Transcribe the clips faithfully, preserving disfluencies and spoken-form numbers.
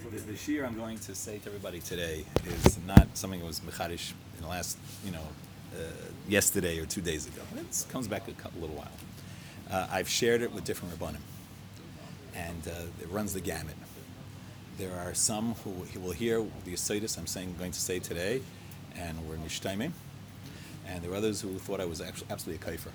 the, the shir I'm going to say to everybody today is not something that was mechadish in the last, you know, uh, yesterday or two days ago. It comes back a couple, little while. Uh, I've shared it with different rabbanim, and uh, it runs the gamut. There are some who, who will hear the Yesodis I'm saying, going to say today, and were nishtaimim, and there are others who thought I was actually absolutely a kaifer.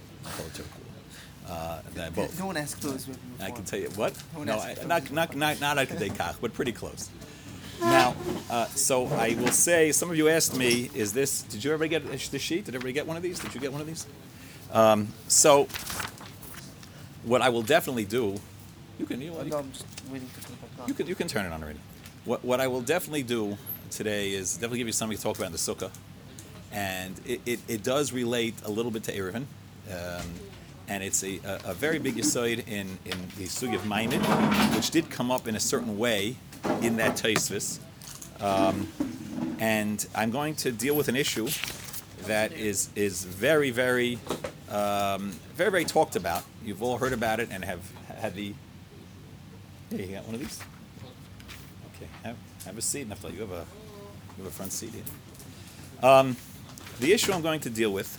Uh, that both. No one asked those before. I can tell you what. No one No, asked I, those not not not not at kach, but pretty close. Now, uh, so I will say, some of you asked me, "Is this? Did you ever get the sheet? Did everybody get one of these? Did you get one of these?" Um, so, what I will definitely do, you can you, Oh, you, no, I'm just waiting to put it back on. you can you can turn it on already. What what I will definitely do today is definitely give you something to talk about in the sukkah, and it, it, it does relate a little bit to Erevin. Um, And it's a, a, a very big yesod in, in the sugi of Maimid, which did come up in a certain way in that Tosfos. Um, and I'm going to deal with an issue that is is very, very, um, very, very talked about. You've all heard about it and have had the. Hey, you got one of these? Okay, have, have a seat, Naftali. You have a you have a front seat here. Um, the issue I'm going to deal with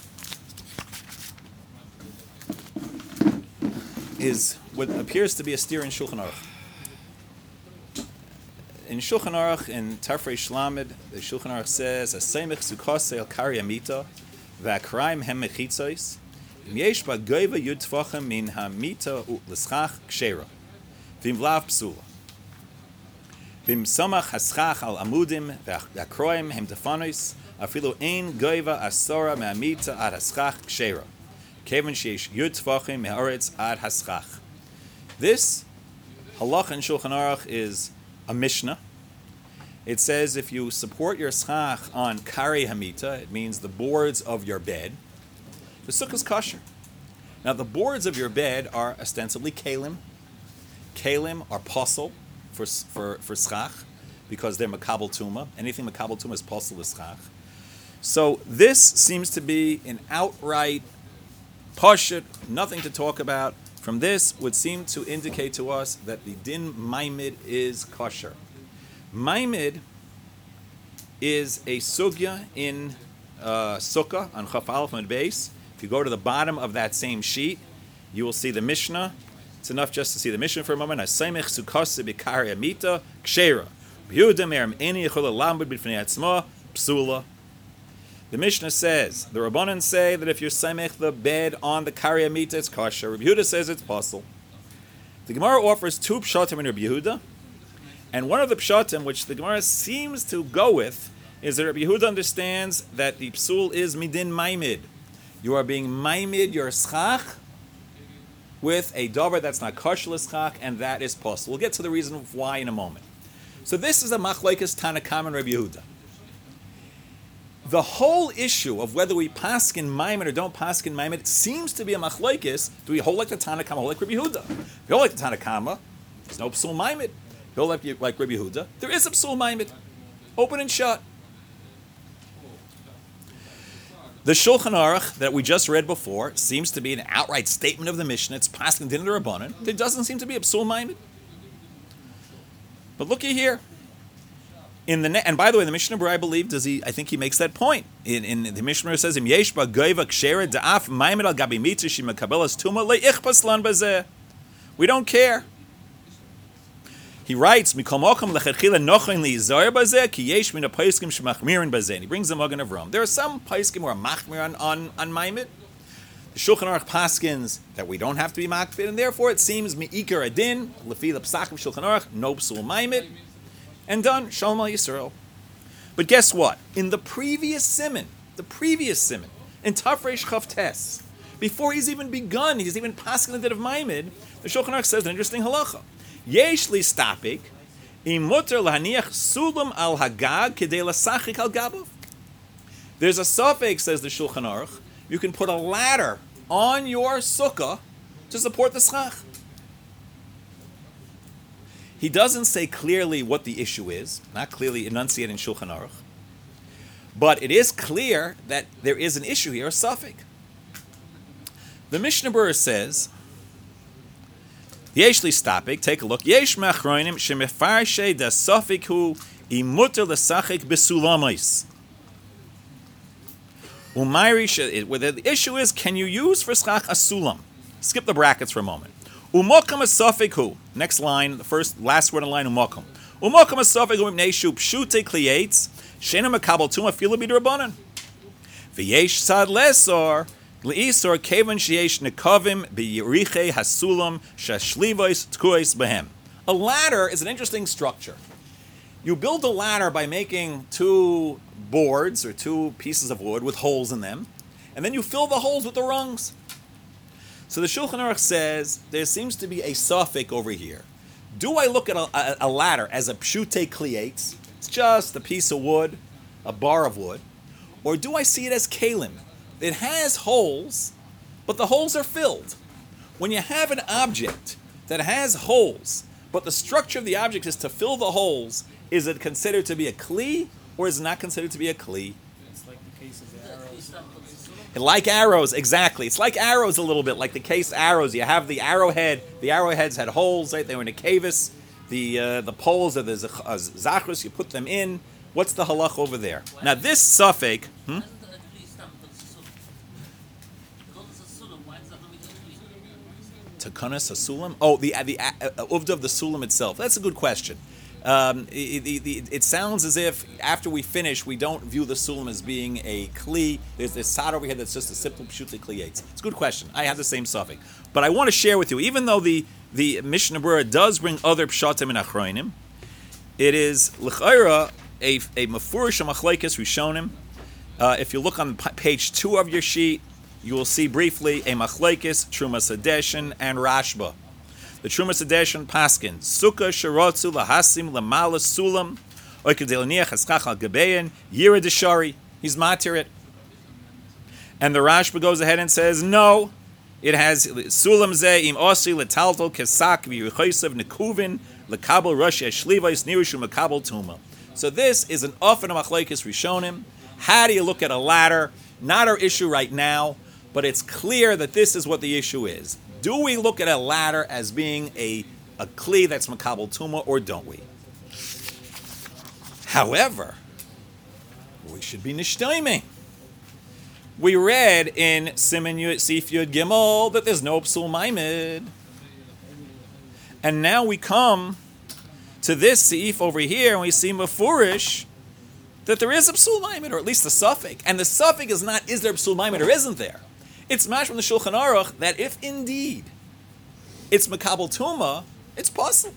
is what appears to be a steer in Shulchan Aruch. In Shulchan Aruch, in Tafrei Shlamid, the Shulchan Aruch says, "Aseimich sukase al kari amita, v'akraim hem mechitzos, im yesh ba goyva yud tfachem min hamita l'schach kshera, v'im vlav psula, v'im samach haschach al amudim v'akroim hem tefanos, afilu ein goyva asora me'amita ad haschach kshera." This halacha in Shulchan Aruch is a mishnah. It says if you support your schach on kari hamita, it means the boards of your bed, the sukkah is kosher. Now the boards of your bed are ostensibly kalim. Kalim are posel for for for schach because they're makabel tuma. Anything makabel tuma is posel l'schach. So this seems to be an outright Pashut, nothing to talk about. From this would seem to indicate to us that the din maimid is kosher. Maimid is a sugya in uh, sukkah on Chaf Aleph and base. If you go to the bottom of that same sheet, you will see the Mishnah. It's enough just to see the Mishnah for a moment. Haseimich sukase b'kari amita kshera. B'yehuda me'erim eni yichol lambud b'fnei atzma psula. The Mishnah says, the Rabbanan say that if you're samech the bed on the kari amita, it's kosher. Rabbi Yehuda says it's possible. The Gemara offers two pshatim in Rabbi Yehuda, and one of the pshatim, which the Gemara seems to go with, is that Rabbi Yehuda understands that the psul is midin maimid. You are being maimid your schach with a davar that's not kosher l'schach, and that is possible. We'll get to the reason of why in a moment. So this is a machlekes Tanakam and Rabbi Yehuda. The whole issue of whether we paskin maimed or don't paskin maimed seems to be a machlokes. Do we hold like the Tanakama, hold like Rabbi Yehuda? If you hold like the Tanakama, there's no psul maimed. If you hold like, like Rabbi Yehuda, there is a psul maimed. Open and shut. The Shulchan Aruch that we just read before seems to be an outright statement of the Mishnah. It's paskin din d'Rabbanan. There doesn't seem to be a psul maimed. But looky here. In the ne- and by the way, the Mishnah Berurah, I believe, does he? I think he makes that point. In, in the Mishnah Berurah says, "Im yesh ba goyva kshera da'af maimed al gabi mitzvah she mekabelas tuma leichpas lan bazeh." We don't care. He writes, "Mikol mocham lechatchila nochen liizar bazeh ki yesh min hapaiskim shemachmirin bazeh." And he brings the Magen Avraham. There are some paiskim who are machmir on on, on maimed. The Shulchan Aruch paskins that we don't have to be makbid, and therefore it seems miikar adin lefi the psak of Shulchan Aruch no psul maimed. And done, Shalom al Yisrael. But guess what? In the previous simon, the previous simon, in Tafresh Chavtes, before he's even begun, he's even passing the din of Maimid, the Shulchan Aruch says an interesting halacha. Yesh li stapik, im muter lahaniach sulam al hagag kedei lasachik al gabav. There's a suffix, says the Shulchan Aruch, you can put a ladder on your sukkah to support the schach. He doesn't say clearly what the issue is, not clearly enunciated in Shulchan Aruch, but it is clear that there is an issue here, a suffix. The Mishnah Berurah says, Yesh li stapik, take a look. Yesh machroinim shemefarshe da sofik hu imuter l'sachik besulamis. Umayri, where the issue is, can you use for schach a sulam? Skip the brackets for a moment. Umokam asofik hu. Next line, the first, last word in the line, umokam. Umokam asofik hu imnei shu pshute kliyates shena makabel tuma fila bidrabanan. V'yesh sad lesor leisor kevan sheyesh nekavim b'yiriche hasulam shashlivois tkuos behem. A ladder is an interesting structure. You build a ladder by making two boards or two pieces of wood with holes in them, and then you fill the holes with the rungs. So the Shulchan Aruch says there seems to be a suffix over here. Do I look at a, a, a ladder as a pshute kliyates? It's just a piece of wood, a bar of wood. Or do I see it as kalim? It has holes, but the holes are filled. When you have an object that has holes, but the structure of the object is to fill the holes, is it considered to be a kli, or is it not considered to be a kli? It's like the case of the arrows. Like arrows, exactly. It's like arrows a little bit, like the case arrows. You have the arrowhead. The arrowheads had holes, right? They were in a cavis. The uh, the poles are the zachrus. You put them in. What's the halach over there? Now this suffix. Hmm? Takanas Sulam? Oh, the the uh, uvda of the sulam itself. That's a good question. Um, it, it, it, it sounds as if after we finish, we don't view the sulam as being a kli. There's this sod over here that's just a simple pshutli kliyates. It's a good question. I have the same suffix, but I want to share with you. Even though the the Mishnah Berurah does bring other pshatim and achroinim, it is l'chayra a a mafurish machlekes rishonim. Uh, if you look on page two of your sheet, you will see briefly a machlekes, Trumas Hadeshin, and Rashba. The Trumas Hadeshin paskin sukkah sherotzu lahasim lamala sulam oikadelaniach haskach al gabein yira deshari. He's matir it, and the Rashba goes ahead and says no. It has sulam ze im osi letalto kesak v'yichaysev nekuvin lekabel rosh eshlivais nirushu makabel tuma. So this is an often a machlekes rishonim. How do you look at a ladder? Not our issue right now, but it's clear that this is what the issue is. Do we look at a ladder as being a, a kli that's makabel tuma, or don't we? However, we should be nishtaiming. We read in Siman Yud Sif Yud Gimel that there's no psul maimed, and now we come to this Sif over here, and we see mafurish that there is a psul maimed, or at least a suffix. And the suffix is not is there a psul maimed or isn't there. It's mash from the Shulchan Aruch that if indeed it's makabel tuma, it's possible.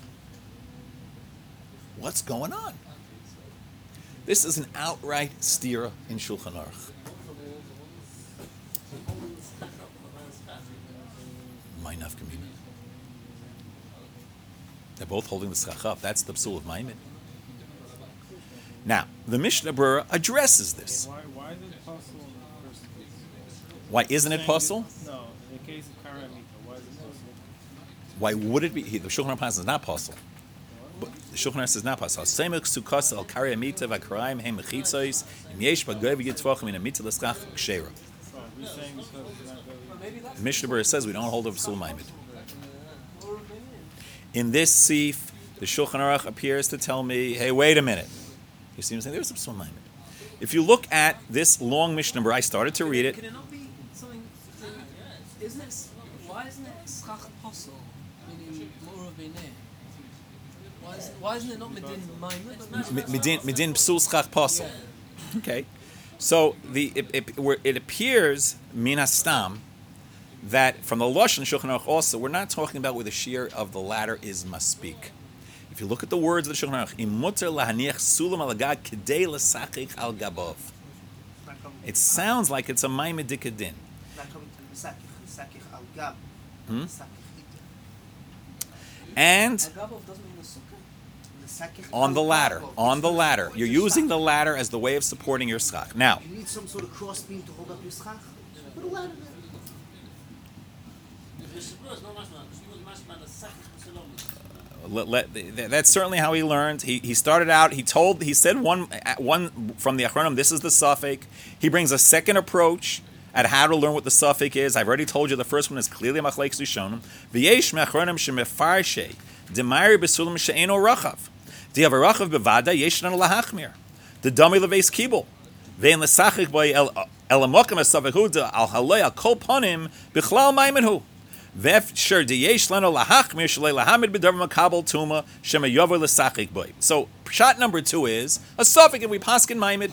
What's going on? This is an outright stira in Shulchan Aruch. My nafkamina. They're both holding the schach up. That's the psul of Maimed. Now, the Mishnah Berurah addresses this. Why, why is it possible in the first case? Why isn't it possible? No, in the case of Karamita, why is it possible? Why would it be? The Shulchan Aruch is not possible. But the Shulchan Aruch is not possible. Seimuk sukas al kari amita v'karayim hem mechitzos im yesh bagoy v'yitzvachim in amita l'schach k'shera. Oh, we're saying because it's not very... The Mishnah Berurah says we don't hold over psul maimed. In this sif, the Shulchan Aruch appears to tell me, hey, wait a minute. You see what I'm saying? There's a psul maimed. If you look at this long Mishnah Berurah, I started to read it. Can it not be something? Isn't it? Why isn't it schach apostle? Meaning more of a Why is why isn't it not medin maimed? Midin midin psul schach posel. Okay, so the it, it, where it appears minastam that from the Lashon Shulchan Aruch also we're not talking about where the shear of the ladder is maspik. If you look at the words of the Shulchan Aruch, imuter lahaniach sulam alagad kedei l'sachich al gabov. It sounds like it's a maimed dikadin. Hmm? And on the ladder, on the ladder, you're using the ladder as the way of supporting your schach. Now, You need some sort of crossbeam to hold up your schach. Put a ladder let, let, that's certainly how he learned. He he started out. He told. He said one one from the Achronim. This is the suffix. He brings a second approach at how to learn what the suffix is. I've already told you the first one is clearly machlekes rishonim. V'yesh me'achronim shemefarshe demari besulam she'eno rachav. Do you have a rachav bevada? Yesh nanu lahachmir. The dummy leveis kibul. Ve'en lesachik by el elamokim asavahu de al halay al kol panim bichlal maimenhu. Ve'ef sher deyesh lanu lahachmir shalei lahamid b'davar makabel tuma shemayover lesachik boy. So shot number two is a suffix, and we paskin maimed.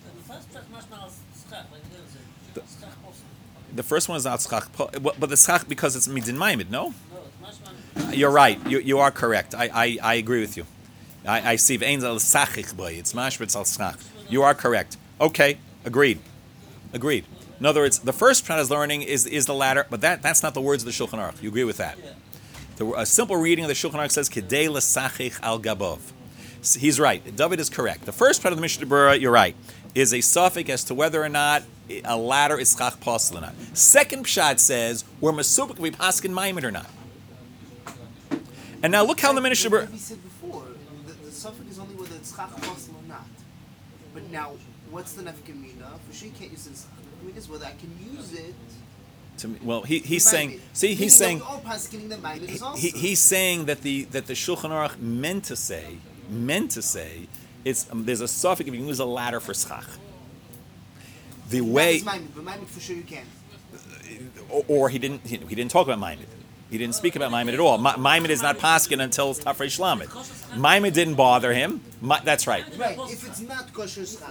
The first one is not schach, but the schach because it's midin maimed. No, you're right. You you are correct. I I, I agree with you. I, I see ve'ein al sachik boy. It's mashbitz al schach. You are correct. Okay, agreed. Agreed. In other words, the first pshat is learning is is the latter, but that that's not the words of the Shulchan Aruch. You agree with that? The, a simple reading of the Shulchan Aruch says kedei l'sachich al gabov. He's right. David is correct. The first part of the Mishnah Berurah, you're right, is a suffix as to whether or not a ladder is schach posel or not. Second pshat says we're masupik we paskin maimed or not. And now look how the Mishnah Berurah. We said before the, the suffix is only whether it's schach posel or not. But now, what's the nefkamina? For sure, you can't use this. Nefkamina is whether I can use it. To me, well, he, he's to saying. maimed. See, Meaning he's saying. that all paskening the maimed is also. He, he's saying that the that the Shulchan Aruch meant to say meant to say it's um, there's a suffix if you can use a ladder for schach. The way, That is maimed, but maimed for sure you can. or, or he didn't he, he didn't talk about Maimed. He didn't speak about Maimed at all. Ma- Maimed is not paskin until Tafrei Shlamid. Maimed didn't bother him. Ma- that's right. Right. If it's not kosher schach,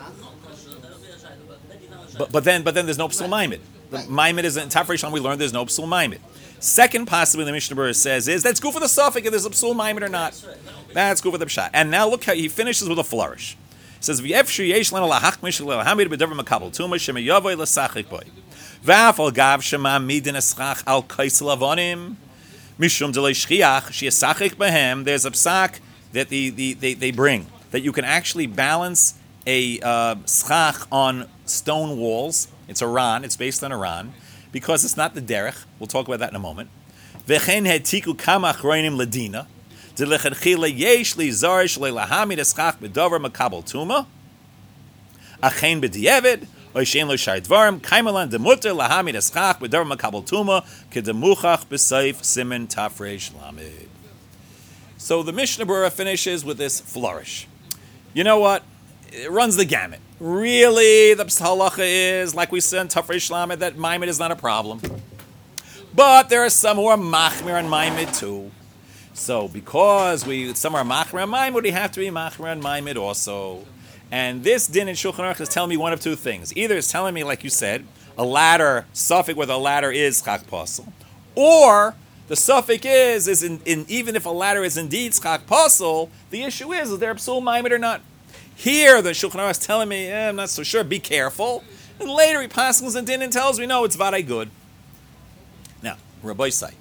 But but then but then there's no psul Maimed. The Right. Maimed is in Tafrei Shlamid. We learned there's no psul Maimed. Second possibly the Mishnah Berurah says is that's good for the suffix if there's a psul Maimed or not. That's good for the pshat. And now look how he finishes with a flourish. He says v'yefshu yesh lanu lahachmish lehamid b'davar makabel tuma shemeyavoy l'sachik boy v'af al gav shema midin eschach al kaisel avonim mishum delay shchiach sheyasachik behem. There's a psak that the, the they, they bring that you can actually balance a uh, schach on stone walls. It's a ran. It's based on a ran because it's not the derech. We'll talk about that in a moment. V'chen hetiku kama achronim ladina. Delechatchila yesh li zarish le'lahamid eschach b'davar makabel tuma. Achen b'diavad or shein lo shar dvarim kaimalan demuter lahamid eschach b'davar makabel tuma kedemuchach b'seif simin tafresh lamed. So the Mishnah Berurah finishes with this flourish. You know what? It runs the gamut. Really, the halacha is, like we said in Tafresh Lamed, that Maimed is not a problem. But there are some who are machmir on Maimed too. So because we some are machmir on Maimed, we have to be machmir on Maimed also. And this din in Shulchan Aruch is telling me one of two things. Either it's telling me, like you said, a ladder, suffix with a ladder is chak posel, or the suffix is, is in, in even if a ladder is indeed chak posel, the issue is, is there a psul Maimed or not? Here, the Shulchan Aruch is telling me, eh, I'm not so sure, be careful. And later he passes and din and tells me, no, it's vaday good. Now, Rabbi Say,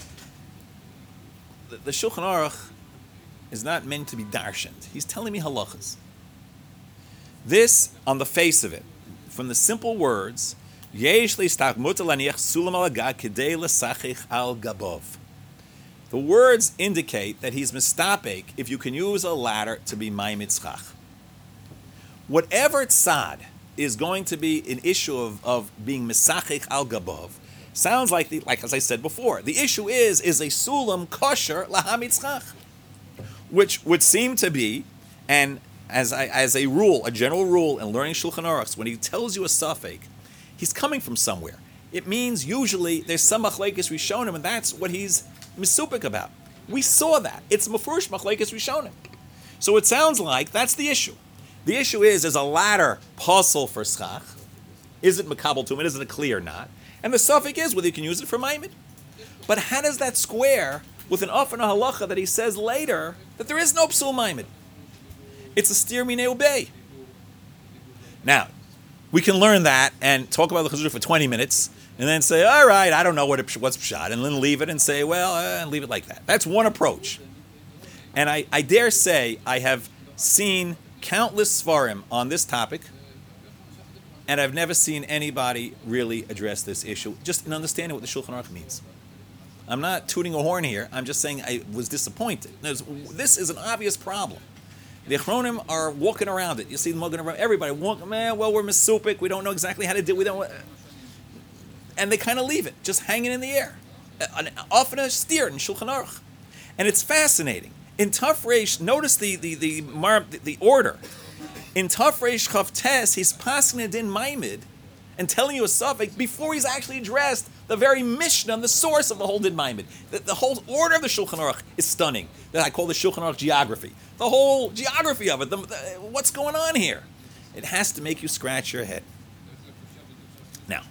the, the Shulchan Aruch is not meant to be darshant. He's telling me halachas. This, on the face of it, from the simple words, Yesh le'istach mutar laniach sulam al hagag kedei l'sachich al gabov. The words indicate that he's mistapek if you can use a ladder to be maimed schach. Whatever tzad is going to be an issue of, of being misachich al gabov, sounds like, the, like as I said before, the issue is, is a sulam kosher lahamid schach, which would seem to be, and as I, as a rule, a general rule in learning Shulchan Aruch, when he tells you a suffix, he's coming from somewhere. It means usually there's some machlekes rishonim, and that's what he's misupik about. We saw that. It's mafurish machlekes rishonim. So it sounds like that's the issue. The issue is, is a ladder posel for schach? Is it makabel tumah? Is it a clear or not? And the suffix is whether you can use it for maimed. But how does that square with an of and a halacha that he says later that there is no psul maimed? It's a steer mine obey. Now, we can learn that and talk about the chazur for twenty minutes, and then say, all right, I don't know what it, what's pshat, and then leave it and say, well, uh, leave it like that. That's one approach. And I, I dare say I have seen countless svarim on this topic, and I've never seen anybody really address this issue, just in understanding what the Shulchan Aruch means. I'm not tooting a horn here. I'm just saying I was disappointed. There's, this is an obvious problem. The Achronim are walking around it. You see them walking around. Everybody walking, man, well, we're misupik. We don't know exactly how to do it. We don't. and they kind of leave it, just hanging in the air, uh, often a steer in Shulchan Aruch. And it's fascinating. In Taf Reish, notice the the the, mar, the, the order. In Taf Reish Chav Tes, he's passing it in Maimid and telling you a suffix before he's actually addressed the very Mishnah and the source of the whole Din Maimid. The, the whole order of the Shulchan Aruch is stunning. That I call the Shulchan Aruch geography. The whole geography of it. The, the, what's going on here? It has to make you scratch your head. Now,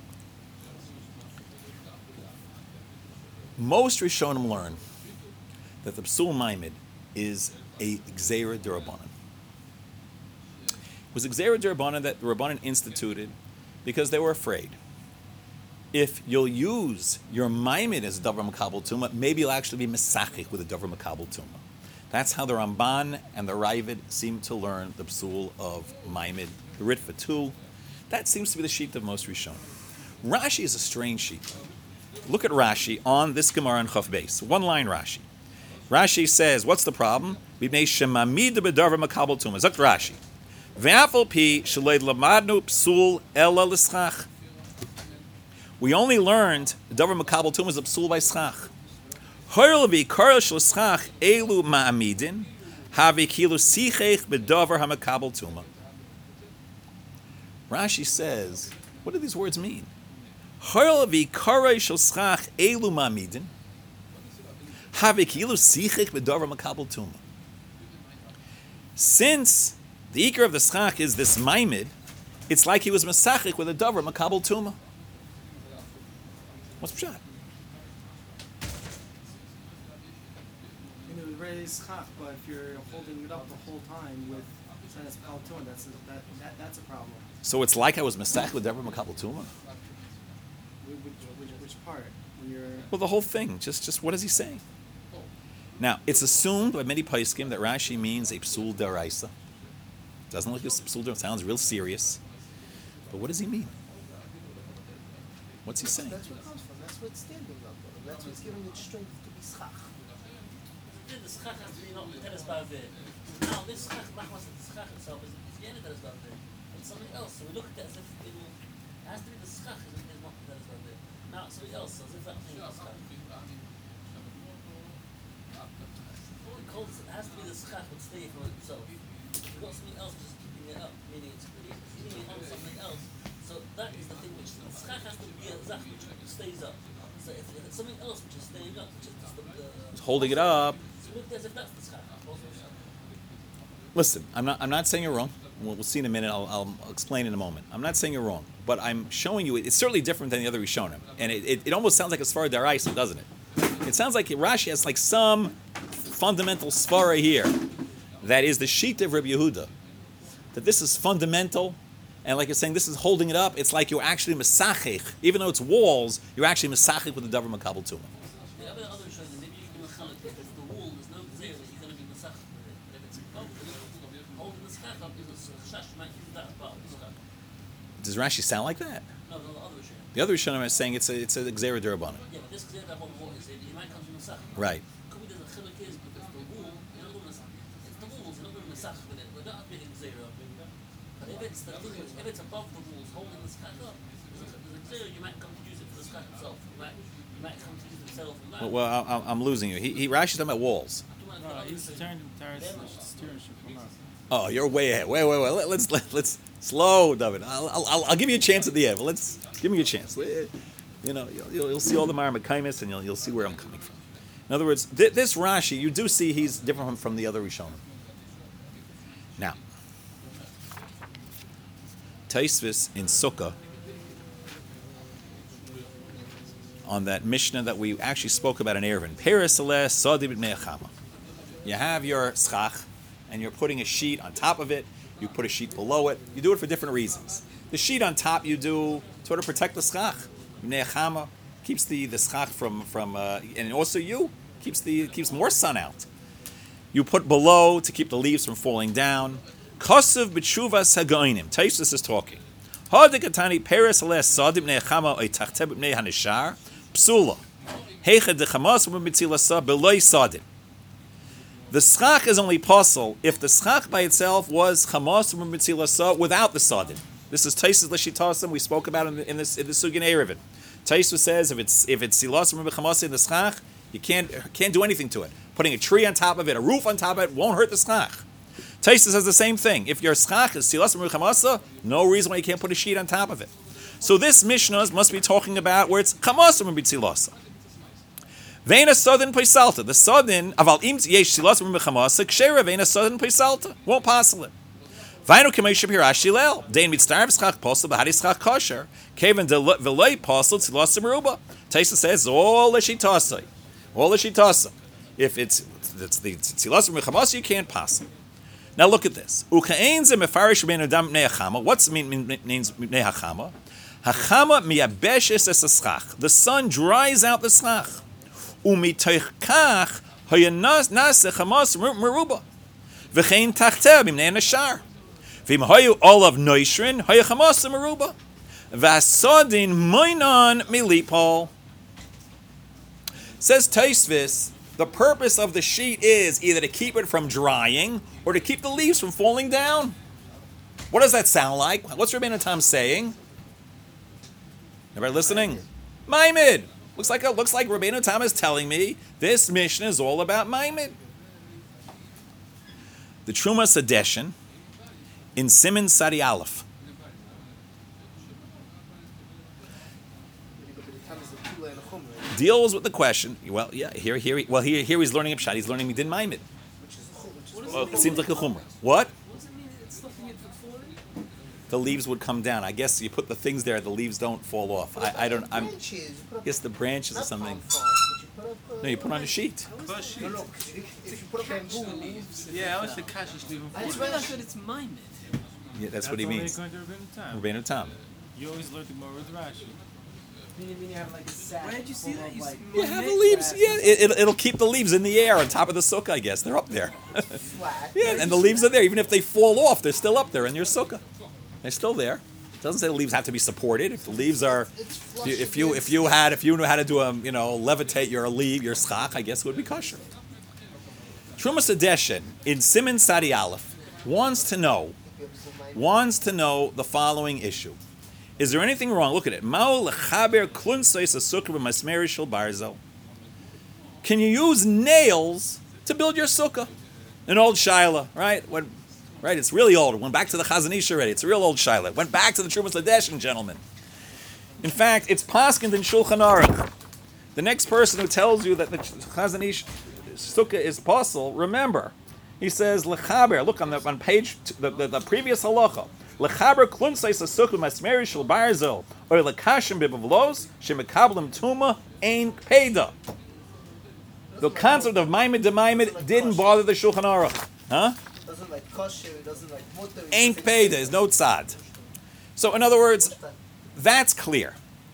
most Rishonim learn that the Psul Maimid is a Gzeira D'Rabbanan. It was a Gzeira D'Rabbanan that the Rabbanan instituted because they were afraid. If you'll use your Maimid as a Davar Makabel Tuma, maybe you'll actually be Mesachik with a Davar Makabel Tuma. That's how the Ramban and the Ravid seem to learn the Psul of Maimid, the Ritva too. That seems to be the sheet of most Rishonim. Rashi is a strange sheet. Look at Rashi on this Gemara in Chaf Beis. One line Rashi. Rashi says, what's the problem? B'nei shemamid b'davar makabel tuma. Zok Rashi. Ve'afal pi sheleid lamadnu psul ela l'schach. We only learned davar makabel tuma is a psul by schach. Hoyel v'ikar shel schach elu ma'amidin havi kilu sichech b'davar hamakabel tuma. Rashi says, what do these words mean? Hoyel v'ikar shel schach elu ma'amidin. Since the ikar of the schach is this maimid, it's like he was mesachik with a davar makabel tuma. What's pshat? You know, raise schach, but if you're holding it up the whole time with Sanas Pal Tuma, that's a, that, that that's a problem. So it's like I was mesachik with davar makabel tuma. Which, which, which part? When you're Well, the whole thing. Just, just what is he saying? Now, it's assumed by many poskim that Rashi means a psul deraisa. Doesn't look like a psul deraisa. Sounds real serious. But what does he mean? What's he saying? That's where it comes from. That's where it's standing up. That's what's giving it strength to be schach. The schach has to be not the tennis bar there. Now, this schach, machmas, the schach itself is the end of the tennis bar there. It's something else. So we look at it as if it, will, it has to be the schach, as if it's not the tennis bar there. Now, it's something else, as if that thing is the schach. It has to be the schach would stay for itself. You've got something else which is keeping it up, meaning it's keeping it on something else. So that is the thing which the schach has to be a zach which stays up. So if, if it's something else which is staying up, which is just the, the It's holding it up. so look as if that's the schach. Listen, I'm not. I'm not saying you're wrong. We'll, we'll see in a minute. I'll, I'll explain in a moment. I'm not saying you're wrong, but I'm showing you. It's certainly different than the other Rishonim, and it, it, it almost sounds like a Sfar Daraisa, doesn't it? It sounds like Rashi has like some fundamental svara here that is the sheet of Rabbi Yehuda, that this is fundamental, and like you're saying, this is holding it up. It's like you're actually mesachich, even though it's walls, you're actually mesachich with the davar makabel tuma. The other other shows maybe you can do a chalak if it's the wall, there's no zeh that you're going to be mesach with it. But if it's above the holding the schach up is a shash, you might use that as part of the schach. Does Rashi sound like that? No, no, the other show. The other Rishonim are saying it's a it's a Gzeira D'Rabbanan. Yeah, but this zeh that one wall is it, you might come to mesach. Right. Could be there's a chalak is because the wall, you're not going to it's the walls, you're not going to mesach with it. We're not making zeh up. But if it's the thing, if it's above the walls, holding the schach up, there's a, there's a zeh, you might come to use it for the schach itself. You might, you might come to use it itself from that. Well, well I, I'm losing you. He, he Rashi's talking about walls. no, he's turned entire steering ship from us. Oh, you're way ahead. Wait, wait, wait. Let, let's let, let's slow, David. I'll, I'll I'll give you a chance at the end. But let's give me a chance. You know, you'll, you'll, you'll see all the Maramekaimis, and you'll you'll see where I'm coming from. In other words, th- this Rashi, you do see he's different from, from the other Rishonim. Now, Taisvis in Sukkah, on that Mishnah that we actually spoke about in Erevin, Peres Aleh Sadi B'nei Achama. You have your schach, and you're putting a sheet on top of it. You put a sheet below it. You do it for different reasons. The sheet on top you do to sort of protect the schach. B'nei Achama keeps the, the schach from, from uh, and also you, keeps the keeps more sun out. You put below to keep the leaves from falling down. Kosev b'tshuvas hagoinim. Taisus is talking. Hadikatani peres aleh sadim b'nei Achama oy tachteh b'nei hanishar psula. Heichad dechamas u'mitzilasa beloy sadim. The schach is only possible if the schach by itself was chamas u'mitzilasa without the sadim. This is Taisus l'shitasim we spoke about in, the, in this in the Sugin Erevin. Taisva says if it's if it's silas from Chamasi in the schach, you can't can't do anything to it. Putting a tree on top of it, a roof on top of it, won't hurt the schach. Taisva says the same thing. If your schach is silas from Chamasa, no reason why you can't put a sheet on top of it. So this Mishnah must be talking about where it's Chamasa from Bitzilasa. Veina sodin peisalta. The sodin aval im yesh silas from Chamasa kshera veina sodin peisalta. Won't passel it. Vainu k'meishav hirashi lel. Dein mitzdarv schach posel b'hadi schach kosher. Kevin velay posel tzilas meruba. Taisa says all the shitasai, all the shitasa. If it's it's the tzilas mechamas, you can't pass it. Now look at this. Ukain ze mefarish ben adam neachama. What's the mean means neachama? Hachama miyabeshes es schach. The sun dries out the schach. Umitoich kach hayanas nase chamas meruba. V'chein tachteh b'mnei nashar. V'im hayu olav noishrin hayachamas meruba. V'asodin moinon milipol. Says Taisvis, the purpose of the sheet is either to keep it from drying or to keep the leaves from falling down. What does that sound like? What's Rabbeinu Tam saying? Everybody listening? Maimid. Looks like looks like Rabbeinu Tam is telling me this mission is all about Maimid. The Truma Sedeshin in Siman Sadi Aleph. Deals with the question. Well, yeah, here, here, well, here, here he's learning a pshat. He's learning Din Maimid. Well, it seems like a chumrah. What? What does it mean it's stopping it from falling? The leaves would come down. I guess you put the things there, the leaves don't fall off. I, I don't. I'm. I guess the branches or something. No, you put on a sheet. If you put a bamboo, Yeah, I was the cash is leaving I just realized that it's Maimed. Yeah, that's, what he means. Rabbeinu Tam. You always learn the more with Rashi. You mean you have like a sack Where'd you see full that? of, You like, s- You have the leaves. Yeah, it, it'll, it'll keep the leaves in the air on top of the sukkah. I guess they're up there. flat. Yeah, and the leaves are there. Even if they fall off, they're still up there in your sukkah. They're still there. It doesn't say the leaves have to be supported. If the leaves are, It's if you if you, if you had if you knew how to do a you know levitate your leaf your schach, I guess it would be kosher. Truma Sedeshin in Siman Sadi Aleph wants to know wants to know the following issue. Is there anything wrong? Look at it. Ma'ol lechaber klunsais asukah b'masmeri shel barzel. Can you use nails to build your sukkah? An old shaila, right? When, right, it's really old. It went back to the Chazon Ish already. It's a real old shaila. It went back to the Trumas Ladeshin, gentlemen. In fact, it's paskind in Shulchan Aruch. The next person who tells you that the Chazon Ish sukkah is possible, remember, he says lechaber. Look on the on page t- the, the, the previous halacha. Lechaber klunsais asukah masmeri shel barzel or lekashim bibavlos shemekablim tuma ein peda. The concept of Maimid de Maimid didn't bother the Shulchan Aruch, huh? Doesn't like kosher, it doesn't like mutter. it Ain't doesn't- peda is no tzad. So in other words, that's clear.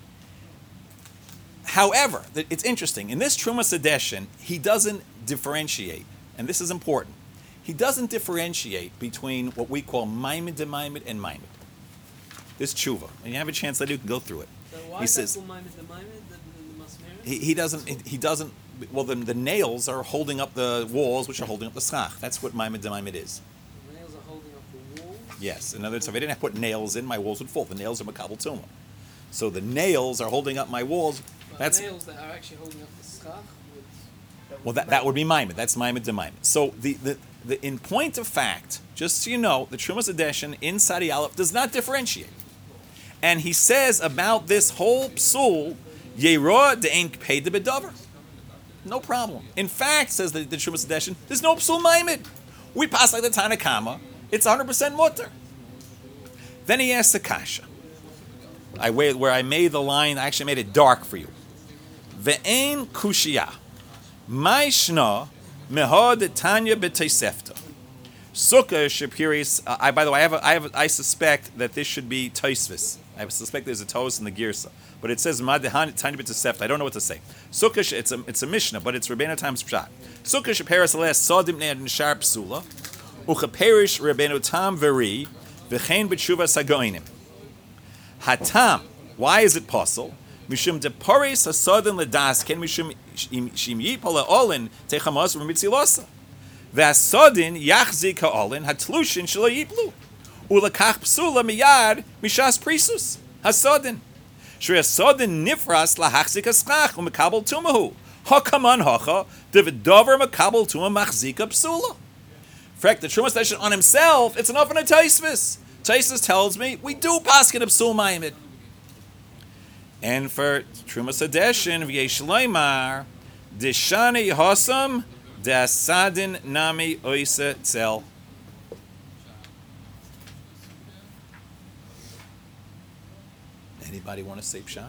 However, th- it's interesting. In this Truma Sedeshin, he doesn't differentiate, and this is important. He doesn't differentiate between what we call Maimid de Maimid and Maimid. This tshuva, and you have a chance later, you can go through it. So why He is says- that called Maimed the Maimed than the Masmeri? He, he doesn't. He, he doesn't. Well, the, the nails are holding up the walls, which are holding up the schach. That's what Maimid de Maimid is. The nails are holding up the wall. Yes. In other words, if I didn't have to put nails in, my walls would fall. The nails are makabel tumah. So the nails are holding up my walls. But That's nails that are actually holding up the schach with well, that, that would be Maimid. That's Maimid de Maimid. So the, the, the in point of fact, just so you know, the Trumas Edeshin in Sadi Aleph does not differentiate. And he says about this whole psul, Yeroah de ein kpei de bedover. No problem. In fact, says the, the Trumas Edeshin, there's no psul Maimid. We pass like the Tanakama. It's one hundred percent mutter. Then he asks the kasha. I where, where I made the line, I actually made it dark for you. Ve'ein kushiyah. Maishna mehod tanya b'teisefta. Sukkah shapiris. Uh, I by the way, I have, a, I have, a, I suspect that this should be Tosfos. I suspect there's a Tos in the Girsa, but it says Madehan tanya b'teisefta. I don't know what to say. Sukkah, it's a, it's a Mishnah, but it's Rabbeinu Tam's pshat. Sukkah shapiris alas sadim ne'ad nishar psula uchaperish Rabbeinu Tam veri v'chein b'tshuva sagoinim. Hatam. Why is it possible? Mishum deporis hasadin ledas ken mishum shim yipol olin techamas from mitzilosa. V'hasadin yachzik ha'olin hatlushin shelo yiplu. Ulakach psula miyad mishas prisus hasadin. Shriyasodin nifras lahachzik aschach umekabel tumahu. Hakaman hacha devidover mekabel tuma machzika psula. Frek the Trumas Station on himself. It's enough in a Taisvis. Taisvis tells me we do paskin a psul ma'imid. And for Trumas Hadeshin v'yesh loymar dishani hosam dasadin nami oisa tzel. Anybody want to say pshat?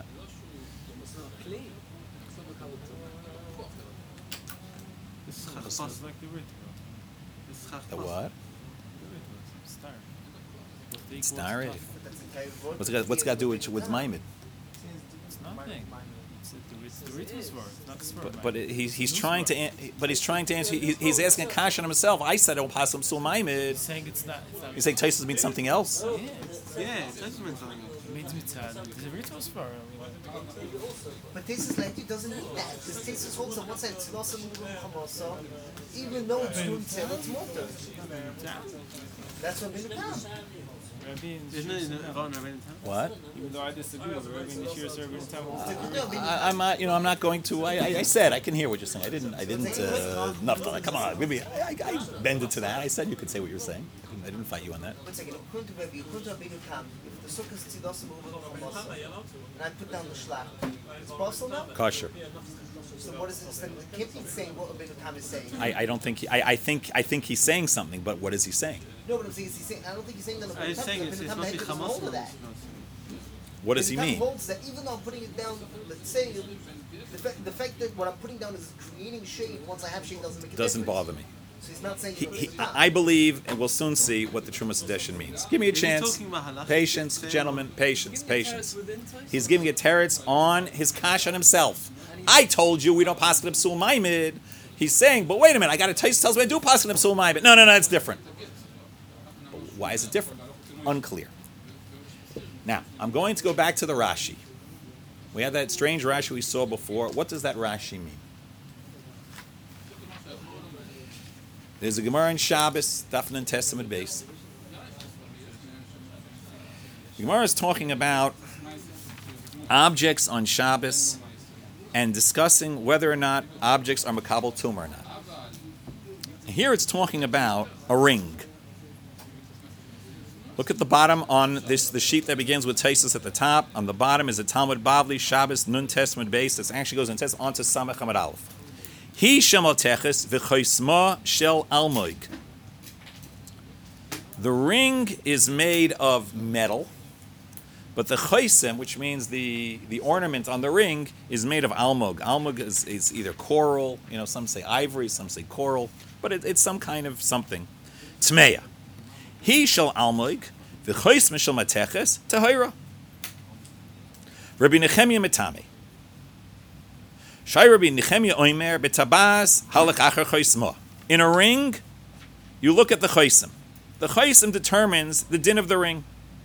This is chachas like the ritual. This is chachas. The what? Star. With the equal Star it. stuff. What's it got, what's it got to do with, with Maimid? It's nothing. It's the, rit- the ritual sword, not the sword. But, but it, he's he's trying to an- but he's trying to answer. He, he's asking a kasha on himself. I said it'll pass him sul He's Maimid. saying it's not. It's not You say Taisus means something else. yeah, Yeah, it does mean something. it means mitzad. It's a ritual sword. I mean, But Tesis like you doesn't need that. Because Tesis holds on one side it's lost in Chamosa, even though it's doing Tzil, it's Motor. That's what Bin Tam. Rabbi in Isn't it in the Ron Rabbi in town? What? even though I disagree with Rabbi in the Shir Rabbi in Tamil. I, I'm not. You know, I'm not going to. I, I, I said I can hear what you're saying. I didn't. I didn't. Uh, nothing. Come on, maybe I, I, I bended to that. I said you could say what you're saying. I didn't, I didn't fight you on that. One second, according to Rabbi, according to Rabbi Tam, if the Sukkah is Tzidos and Chamosa, and I put down the Shlach, it's possible now? Kosher. So what is it? Then it can't be saying what Rabbi Tam is saying. I, I don't think. He, I, I think. I think he's saying something. But what is he saying? No, but I'm saying is he's saying. I don't think he's saying that. I was saying it's, it's not the doesn't Hamas. hold of that. What does he Rabbi Tam mean? holds that even though I'm putting it down, let's say the fact, the fact that what I'm putting down is creating shade. Once I have shade, doesn't make a Doesn't difference. bother me. So he's not saying. He, Rabbi he, Tam. I believe, and we'll soon see what the Trumas Sedeshin means. Give me a Is he chance. talking about halacha? Patience, Saying- gentlemen. Patience, patience. He's giving a teretz on his kash on himself. I told you we don't pass it psul maimid. He's saying, but wait a minute, I got a taste tells me I do pass it psul maimid. No, no, no, it's different. But why is it different? Unclear. Now, I'm going to go back to the Rashi. We had that strange Rashi we saw before. What does that Rashi mean? There's a Gemara in Shabbos, Dafnan Testament base. The Gemara is talking about objects on Shabbos and discussing whether or not objects are makabel tumor or not. Here it's talking about a ring. Look at the bottom on this the sheet that begins with Taisus at the top. On the bottom is a Talmud Bavli Shabbos Nun Testament base. This actually goes in test onto Samach Hamad Aleph. He shemoteches v'choisma shel almoig. The ring is made of metal, but the choisem, which means the, the ornament on the ring, is made of almog. Almog is, is either coral, you know, some say ivory, some say coral, but it, it's some kind of something. Tmeya. He shall almoig, v'choisma shel mateches tahira. Rabbi Nechemia Metame. Shai Rabbi Nechemia Oimer betabas halach acher choisma. In a ring, you look at the choisem. The choisem determines the din of the ring.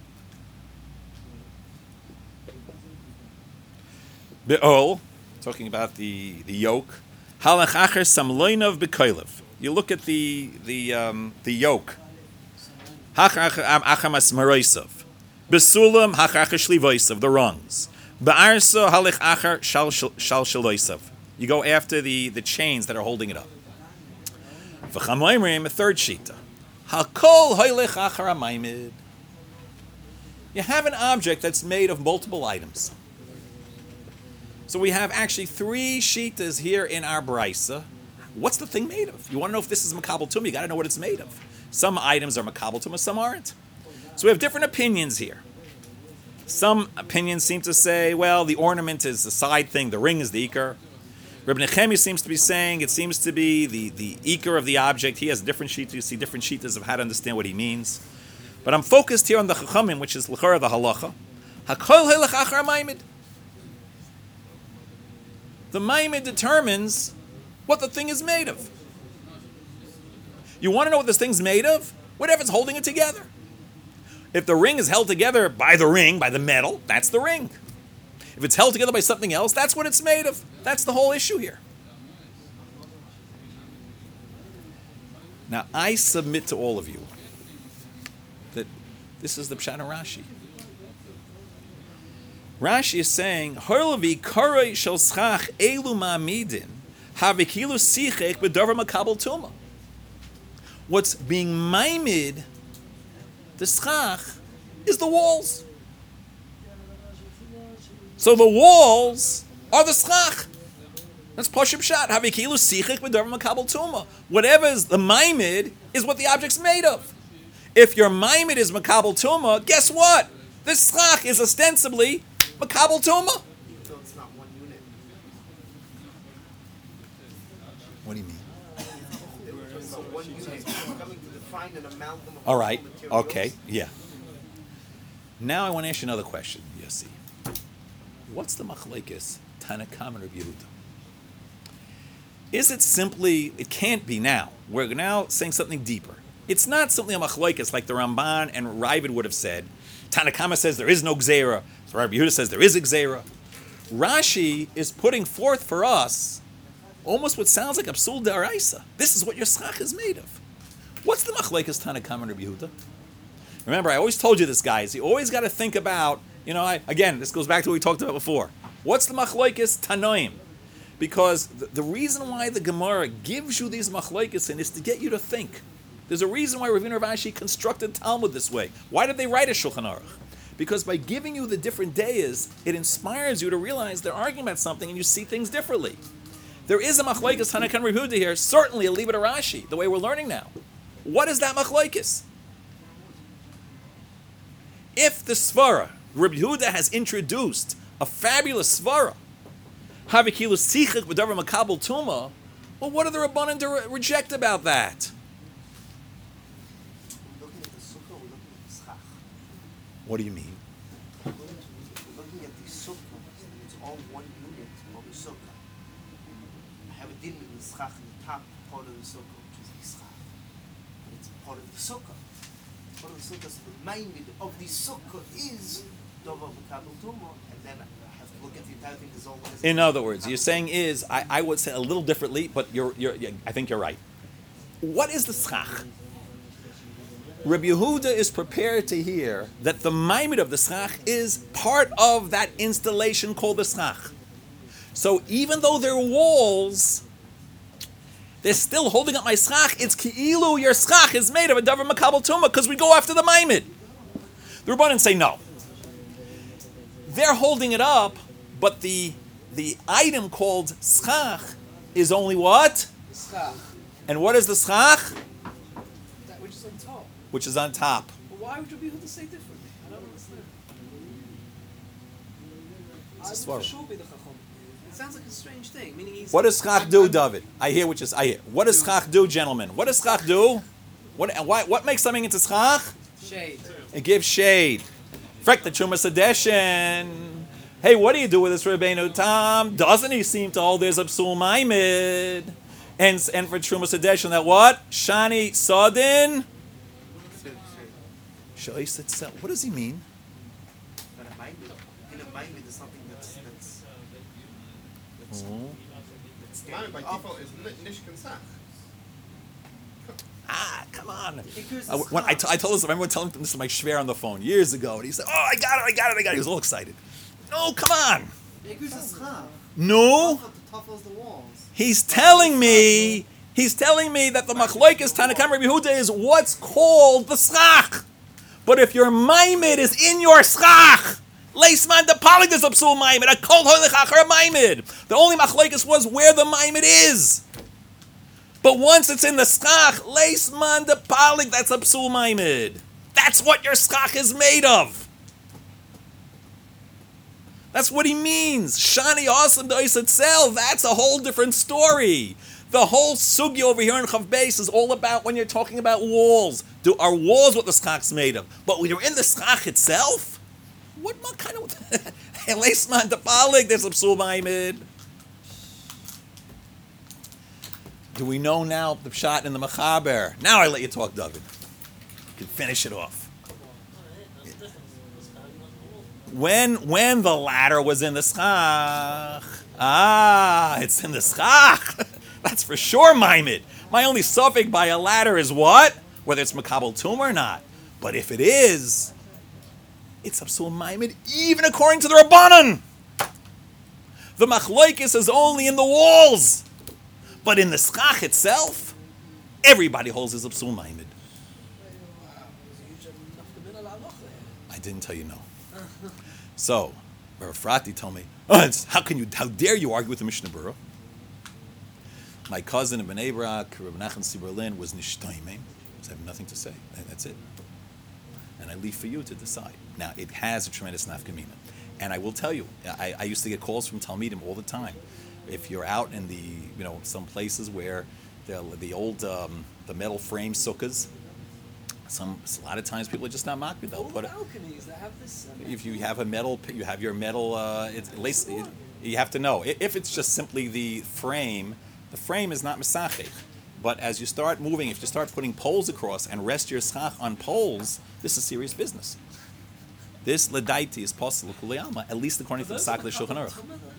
Be'ol, talking about the, the yoke. Halach acher samloinov bekoilev. You look at the the um, the yoke. Hach acher achamas maroisov. Besulam hach acher shlivoisav, the rungs. Ba'arso halich acher shal shal shaloisav. You go after the, the chains that are holding it up. V'chamoimrim, a third shita. Hakol hoilech acher amaymid. You have an object that's made of multiple items. So we have actually three shitas here in our brisa. What's the thing made of? You want to know if this is makabel tumah, you got to know what it's made of. Some items are makabel tumah, some aren't. So we have different opinions here. Some opinions seem to say, well, the ornament is the side thing, the ring is the ikar. Rabbi Nechemia seems to be saying it seems to be the, the ikar of the object. He has different sheets. You see different sheets of how to understand what he means. But I'm focused here on the chachamim, which is l'chora the halacha. Hakol helech achar maimid. The maimid determines what the thing is made of. You want to know what this thing's made of? Whatever's holding it together. If the ring is held together by the ring, by the metal, that's the ring. If it's held together by something else, that's what it's made of. That's the whole issue here. Now, I submit to all of you that this is the Pshat Rashi. Rashi is saying, Harlavi karei shel schach elu ma'amidin havikilu sichek b'davar makabel tuma. What's being maimed, the schach, is the walls. So the walls are the schach. That's Pashim Shat. Havikilu sichek b'davar makabel tuma. Whatever is the maimed is what the object's made of. If your maimed is makabel tuma, guess what? This schach is ostensibly makabel tuma. So it's not one unit. What do you mean? So one unit is coming to define an amalgam of All right. materials. Okay. Yeah. Now I want to ask you another question, Yossi. What's the machlekes Tanakam and Rabbi Yehuda? Is it simply? It can't be now. We're now saying something deeper. It's not simply a machlekes like the Ramban and Ravid would have said. Tanakama says there is no gzeira. So Rabbi Yehuda says there is a gzeira. Rashi is putting forth for us almost what sounds like absul daraisa. This is what your schach is made of. What's the machlekes Tanakama and Rabbi Yehuda? Remember, I always told you this, guys. You always got to think about, you know, I, again, this goes back to what we talked about before. What's the machlekes Tanoim? Because the, the reason why the Gemara gives you these machlekes is to get you to think. There's a reason why Ravina Rav Ashi constructed Talmud this way. Why did they write a Shulchan Aruch? Because by giving you the different days, it inspires you to realize they're arguing about something and you see things differently. There is a machlekes Tanakh and Rav Yehuda here, certainly a Libet Rashi, the way we're learning now. What is that machlekes? If the Svara, Rabbi Yehuda has introduced a fabulous Svara, Havikilu Sichik B'davar Makabel Tuma, well, what are the Rabbanan to re- reject about that? We're looking at the sukkah, we're looking at the schach. What do you mean? We're looking at the sukkah, and it's all one unit of the sukkah. I have a din in the schach in the top part of the sukkah, which is the schach. But it's part of the sukkah. Part of the sukkah, so the main of the sukkah is Dover Makabel Tumah, and then I have to look at the entire thing as all one is. In other words, you're saying is, I, I would say a little differently, but you're, you're, yeah, I think you're right. What is the schach? Rabbi Yehuda is prepared to hear that the maimed of the schach is part of that installation called the schach. So even though they're walls, they're still holding up my schach. It's ki'ilu, your schach is made of a davar makabel tumah because we go after the maimed. The Rabbanan say no. They're holding it up, but the the item called schach is only what? Schach. And what is the schach? That which is on top. Which is on top. But why would you be able to say differently? I don't understand. It's a I svara. would for sure be the chacham. It sounds like a strange thing. Meaning he's. What does schach do, David? I hear what you I hear. What does schach do, gentlemen? What does schach do? What why, what makes something into schach? Shade. It gives shade. Frek the Chumas Adeshin. Hey, what do you do with this Rabbeinu Tam? Doesn't he seem to hold there's a psul maimed? And and for Chumas Adeshin that what? Shani Sadin? Shais itself. What does he mean? But a mind, in a mind, there's something that's that's that's, Oh. that's Mine standing by up. default is Ni- Nishkan Sach. Ah, come on. Because I, when I, t- I told this, I remember telling this to my shver on the phone years ago, and he said, "Oh, I got it, I got it, I got it." He was all excited. No, come on. Because it's schach. No. The tough as the walls. He's telling me, he's telling me that the machlokes Tanakam Rabbi Yehuda is what's called the schach. But if your maimed is in your schach, leisman de palig is a psul maimed, a kol holich maimed. The only machlokes was where the maimed is. But once it's in the schach, leisman de palig, that's a psul maimed. That's what your schach is made of. That's what he means. Shani Awesome Dois itself, that's a whole different story. The whole sugi over here in Chav Beis is all about when you're talking about walls. Do are walls what the schach's made of? But when you're in the schach itself, what, what kind of Leisman de Palig, there's a psul maimed. Do we know now the pshat in the Mechaber? Now I let you talk, David. You can finish it off. When when the ladder was in the schach, ah, it's in the schach. That's for sure, maimed. My only suffix by a ladder is what? Whether it's makabel tum or not. But if it is, It's Absul Maimed even according to the Rabbanan. The Machloikis is only in the walls. But in the Schach itself, everybody holds his Absul Maimed. I didn't tell you no. So, Rav Frati told me, oh, it's- how can you, how dare you argue with the Mishnah Berurah? My cousin in Bnei Brak, Rav Nachman C. Berlin, was nishtoimim. I have nothing to say. And that's it. And I leave for you to decide. Now, it has a tremendous nafkamina. And I will tell you, I, I used to get calls from Talmidim all the time. If you're out in the, you know, some places where the, the old, um, the metal frame sukkahs, some, a lot of times people are just not makbid. They'll put it. balconies that have this. Uh, If you have a metal, you have your metal. Uh, it's, at least it, you have to know. I- If it's just simply the frame, the frame is not misachik. But as you start moving, if you start putting poles across and rest your schach on poles, this is serious business. This ledaiti is possible kuliyama, at least according to the Sak of the Shulchan Aruch.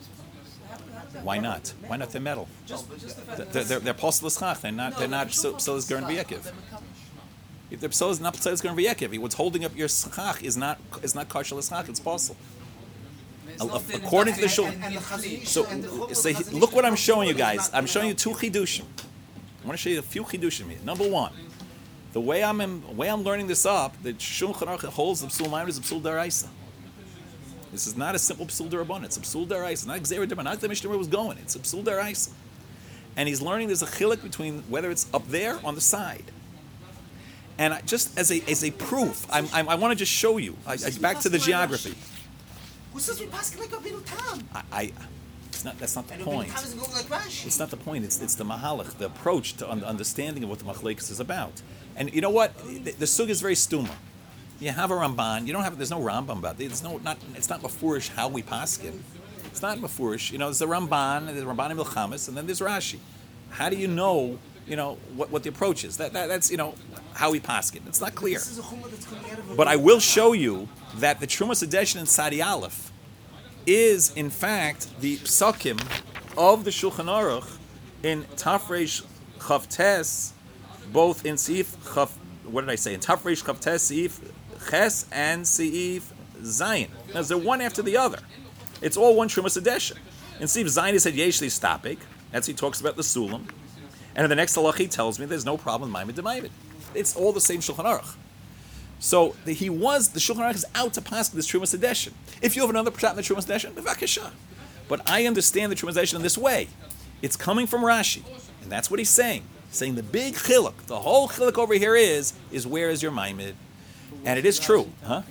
Why not? Why not? They're metal. They're they're, they're possible schach. They're not. They're not psolas gern v'yekiv. If they're psolas not psolas gern v'yekiv, what's holding up your schach is not is not kosher l'schach. It's possible. According to the Shulchan. And the Chazon Ish So, and the Chumrah so of the Chazon look Ish what I'm are showing you not- guys. I'm showing you two chidushim. I want to show you a few chidushim here. Number one, the way I'm in, the way I'm learning this up, the Shulchan Aruch holds the psul ma'amid is a psul daraisa. This is not a simple psul darabon. It's a psul daraisa. Not gzeira d'rabbanan. Not the Mishnah was going. It's a psul daraisa. And he's learning there's a chilik between whether it's up there on the side. And I, just as a as a proof, I'm, I'm, I want to just show you. I, I, back to the geography. Who says we pass like Rabbeinu Tam? I, I it's not that's not the And point. Rabbeinu Tam isn't going like Rashi. It's not the point. It's it's the mahalach, the approach to un- understanding of what the machlekes is about. And you know what? The, the sug is very stuma. You have a Ramban. You don't have. There's no Rambam about it. There's no not. It's not mafurish how we paskin. It's not mafurish. You know, there's the Ramban, there's Ramban Milchamis, and then there's Rashi. How do you know? You know what, what the approach is. That, that that's you know how we paskin. It's not clear. This is a Chumrah that's coming out of But I Rabbeinu will Tam. show you that the Trumas Adeshin in Sadi Aleph is, in fact, the psakim of the Shulchan Aruch in Tafresh Chavtes, both in Seif Chav. What did I say? In Tafresh Chavtes, Seif Ches and Seif Zayin. Now, they're one after the other. It's all one Trumas Adeshin. In Seif Zayin, he said Yeshli Stapik. That's he talks about the Sulam. And in the next halach, he tells me there's no problem with Maimed Demaimed. It's all the same Shulchan Aruch. So the, he was, the Shulchan Aruch is out to pass this Trumas Adeshin. If you have another pshat in the Trumas Adeshin, b'vakasha. But I understand the Trumas Adeshin in this way. It's coming from Rashi. And that's what he's saying. He's saying the big chiluk, the whole chiluk over here is, is where is your Maimed? And it is true. Huh?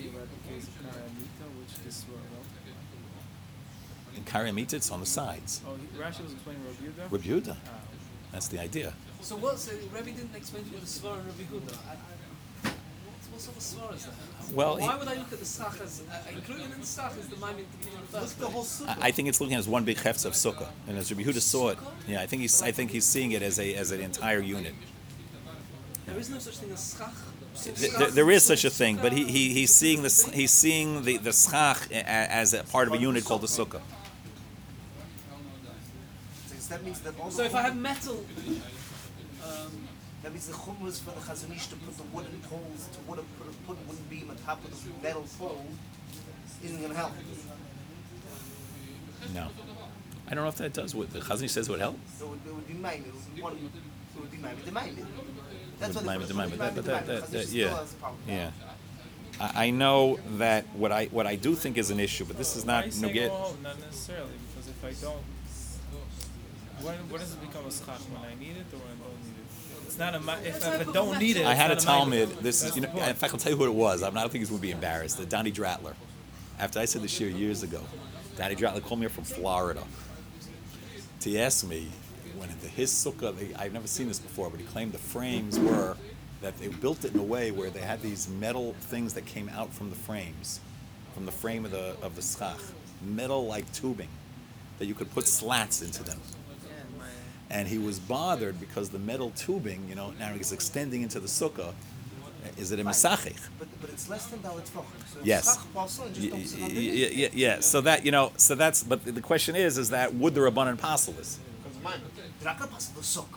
In Karamita, it's on the sides. Oh, he- Rashi was explaining Rabbi Yehuda? Rabbi Yehuda. That's the idea. So what? So Rabbi didn't explain to me the Svar and Rabbi Huda. I, I, what sort of Svar is that? Well, why he- would I look at the Sach as uh, including in the Sach as the Maimon to be in the Look first the whole place? Sukkah. I I think it's looking at it as one big hefts of sukkah, and as Rabbi Yehuda saw it, Sukkah? yeah, I think he's I think he's seeing it as a as an entire unit. There is no such thing as Schach. Th- There, there is such a thing, but he, he he's seeing this he's seeing the the schach a- as a part of a unit called the sukkah. So that means that all So the if I have Chumrah- metal, um, that means the Chumrahs for the Chazon Ish to put the wooden poles, to wood, put a put a wooden beam on top of the metal pole isn't going to help. No, I don't know if that does what the Chazon Ish says would help. So it would, it would be mine. It would be one. It would be mine. The mine. That's Would what mine- it the would mine, be but that- but that- the that- Chazon that- Ish yeah. still has a problem. Yeah, I, I know that what I what I do think is an issue, but this is not Why you say nugget. go, not necessarily, because if I don't, when, when does it become a schach? When I need it or when I don't need it? It's not a ma- if I don't need it. I it's had a not Talmud. ma'amid. This is, That's you know, the point. in fact, I'll tell you who it was. I'm not, I don't think he's going to be embarrassed. The Donnie Dratler. After I said this year years ago, Donnie Dratler called me up from Florida to ask me when the, his sukkah. They, I've never seen this before, but he claimed the frames were that they built it in a way where they had these metal things that came out from the frames, from the frame of the of the schach, metal like tubing that you could put slats into them. And he was bothered because the metal tubing, you know, now is extending into the sukkah. Is it a mesachich? But, but it's less than dalet tvachim. So Yes. schach also and Y- just don't y- sit y- underneath. yeah, yeah. So that you know, so that's. But the question is, is that would the Rabbanan passel this? Mine. They're not going to pass the sukkah.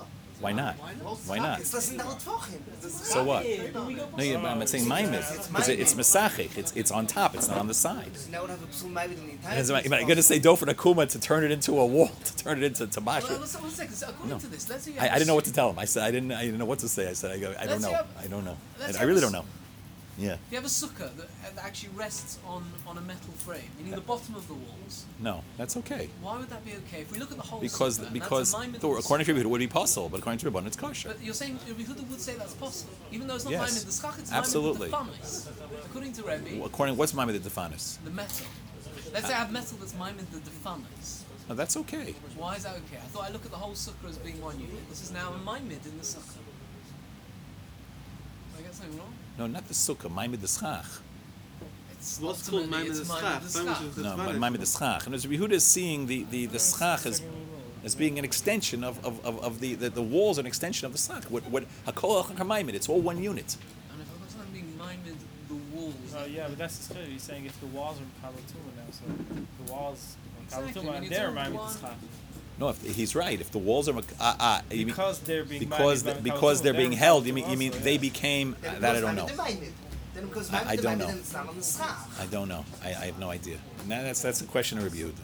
Why not? Why not? It's less than Dalit Tvachim. So what? No, yeah, but I'm saying Maimid. Because it, it's Mesachik. It's it's on top. It's not on the side. Now would have a psul Maimid in the entire. And it's, am I going to say Dofer Akuma to turn it into a wall, to turn it into Well, Tamasha? let's, one second. So according No. to this, let's say you I, have I a didn't know what su- to tell him. I said I didn't. I didn't know what to say. I said I go. I don't Let's know. have- I don't know. let's I, I have really a don't s- know. Yeah. If you have a sukkah that, that actually rests on, on a metal frame, meaning the bottom of the walls, No, that's okay. why would that be okay? If we look at the whole Because sukkah, because that's a Maimon Thor- sukkah. according to Rebbe, it would be possible, but according to Rebbe, it's kosher. But you're saying Rebbe Yehuda would say that's possible, even though it's not Yes. Maimon the schach, it's Absolutely. Maimon the famis. According to Rebbe, According, what's Maimon the Defanis? the metal. Let's say I have metal that's Maimon the defamis. No, that's okay. Why is that okay? I thought I look at the whole sukkah as being one unit. This is now a Maimon in the sukkah. Did I get something wrong? No, not the sukkah. Maimon the schach. It's What's called ultimately, Maimon it's the Maimon Schach? the Maimon schach. is the No, but Tzvanis. Maimon the schach. And as Yehuda is seeing the the the schach as as being an extension of of, of, of the, the the walls, an extension of the schach. What what Hakol Maimon? It's all one unit. And if I've got something being Maimon the walls, Oh yeah, but that's clear. He's saying if the walls are Kalatuma now, so the walls Exactly, Kalatuma I mean, and it's they're all Maimon one- Tzchak. No, if he's right. If the walls are uh, uh, you mean- Because they're being because Maimon the, by because Kalatuma, they're being they're held. You mean Kalatuma you mean also, they yeah. became Then uh, it that I goes don't Maimon know. the Maimon. Then it goes I- Maimon I the don't Maimon, know. then it's not on the schach. I don't know. I, I have no idea. Now that's that's a question of Rebbe Yehuda.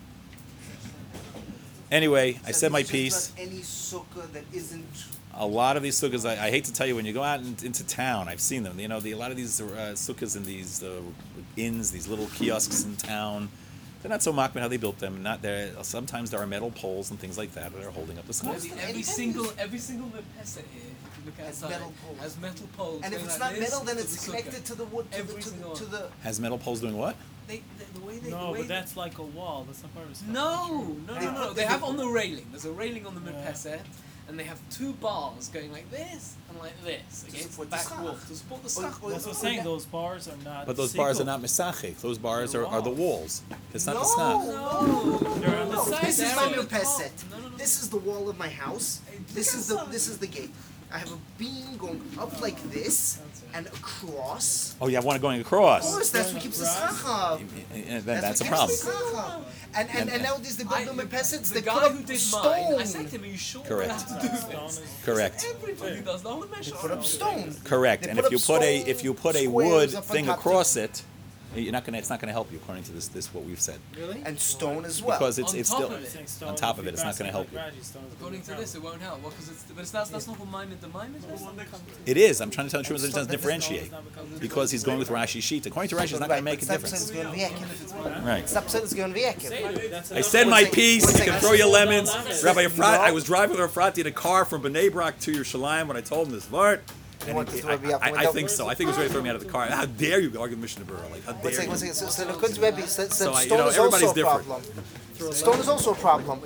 Anyway, I So said my it's just piece. not any sukkah that isn't. A lot of these sukkahs, I, I hate to tell you, when you go out in, into town, I've seen them. You know, the, a lot of these uh, sukkahs in these uh, inns, these little kiosks in town, they're not so mockman how they built them. Not there. Sometimes there are metal poles and things like that that are holding up the sukkah. every, every single every single Mepesa here, if you look Has outside, metal poles. has metal poles. And if going it's like not this metal, then to it's the connected sukkah. to the wood, to the, Every to, single the, to one. the. Has metal poles doing what? They, the, the way they, the No, way but they- that's like a wall. That's not part of a schach. No, no, They no, no. put- They they have put- on the railing. There's a railing on the Yeah. Mepesa, and they have two bars going like this and like this against the support the back schach. wall to support the Or- schach. or- That's what I'm saying. Those bars are not. But those bars are sikul. not misachik. Those bars are, are the walls. It's not the No. schach. No, They're on the No, side. this is They're my on the Merpeset. top. No, no, no. This is the wall of my house. This is the this is the gate. I have a beam going up like this and across. Oh, you have one going Of across. course, that's what keeps the schach up. And then that's a what problem. keeps the schach up. And and, and nowadays they I, build the Merpesets. the They guy put up who did stone. mine, I said to him, "Are you sure we're Correct. allowed to do Stone this?" is- Correct. Everybody does. The whole measure. Put up stone. Correct. They And put if you up put a stone if you put a squares wood up on thing top across it, you're not gonna. It's not gonna help you according to this this what we've said. Really? And stone as well. Because it's On it's top still of it. Saying stone, on top if of you it. It's not pass gonna it help you. like Raji, stone is According to gonna this, it won't help. Well, because it's but it's that's that's not what mine the mine is. It is. I'm trying to tell you, it doesn't That- differentiate not become- because he's going with Rashi sheet. According to Rashi, it's not going to make a difference. Right. Stop saying it's going to be accurate. That's I a- said my One second, piece. one You can second. throw your lemons. No. Rabbi Efrat, I was driving with Efrat in a car from Bnei Brak to Yerushalayim when I told him this Vart. And want he- to throw me out the I, I, I window? think so. I think he was ready to throw me out of the car. How dare you argue Mishnah Berurah? Like, how One dare second, one you? second. So, so the Kunz Rebbe said, So I- said you stone know, is everybody's also a different. problem. Stone is also a problem.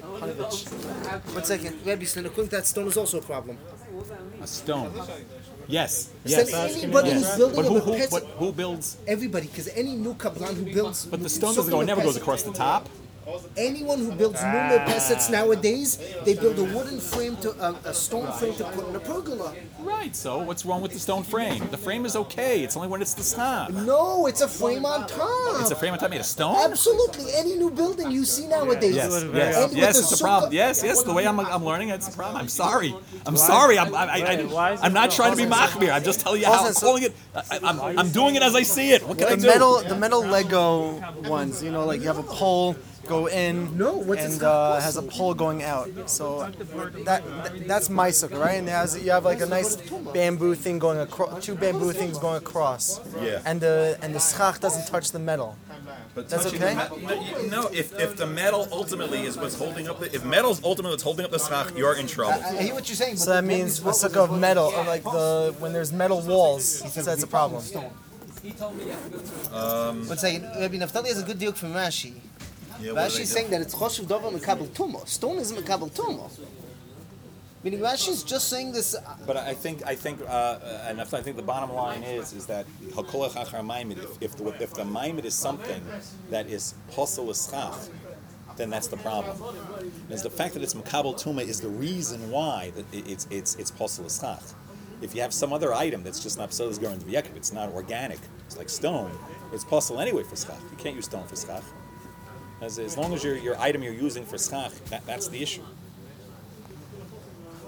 One second, Rebbe, so the Kunz, that stone is also a problem. A stone. Yes. Said Yes. anybody Yes. who's building But a who, who, Merpesset- but who builds? Everybody, because any new kablan who builds, But the stone doesn't go. It never goes across the top. Anyone who builds new Merpesets nowadays, they build a wooden frame to a, a stone frame to put in a pergola. Right. So what's wrong with the stone frame? The frame is okay. It's only when it's the schach. No, it's a frame on top. It's a frame on top made of stone. Absolutely, any new building you see nowadays. Yes, Very yes, And with yes, the it's a sukkah- problem. Yes, yes, the way I'm, I'm learning, it's a problem. I'm sorry. I'm sorry. I'm, I, I, Why- why is I, I'm it not so- trying to be machmir. I'm just telling you how I'm Also, so- calling it. I, I'm, I'm doing it as I see it. What can I The do? metal, the metal Lego ones, you know, like you have a pole go in, No, what's and it uh, has a pole going out. So that, that that's my sukkah, right? And it has you have like a nice bamboo thing going across, two bamboo things going across. Yeah. And the and the schach doesn't touch the metal. But That's touching okay? the me- no, if, if the metal ultimately is what's holding up the, if metal's ultimately what's holding up the schach, you're in trouble. I hear what you're saying. But So that means the sukkah of metal, or like the when there's metal walls, so that's a problem. He told me that. One second, Rabbi Naftali has a good deal from Rashi. Yeah, what did I Rashi do? is saying that it's choshev davar mekabel tumo. Stone isn't mekabel tumo. Meaning Rashi is just saying this. uh, But I think I think uh, uh, and I think the bottom line is is that hakolach achar maimed. If if the, if the maimed is something that is posel schach, then that's the problem. Because the fact that it's makabel tuma is the reason why that it- it's it's it's posel schach. If you have some other item that's just not posel going to be it's not organic. It's like stone. It's posel anyway for schach. You can't use stone for schach. As, as long as your your item you're using for schach, that, that's the issue.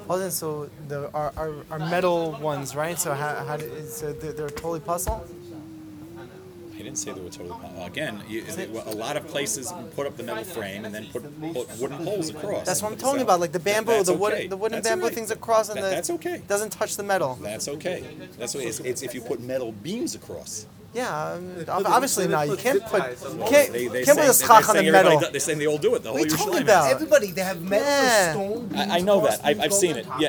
Hold on, so the our, our, our metal ones, right? So how, how do, so they're, they're totally puzzle? I didn't say they were totally. po- Again, you, they, well, a lot of places put up the metal frame and then put, put wooden poles across. That's what I'm So talking about, like the that- bamboo, that's the okay. wooden, the wooden That's bamboo all right. things across, and That- the that's okay. doesn't touch the metal. That's okay. That's what it's, it's if you put metal beams across. Yeah, um, ob- obviously not. You can't put you can't, They, they can't put a say- schach they're on the saying metal. everybody do- They're saying they all do it. The whole What are you talking Yerushalayim about? has it. Everybody, they have metal Yeah. or stone. I, I know that. I've, I've seen it. Yeah,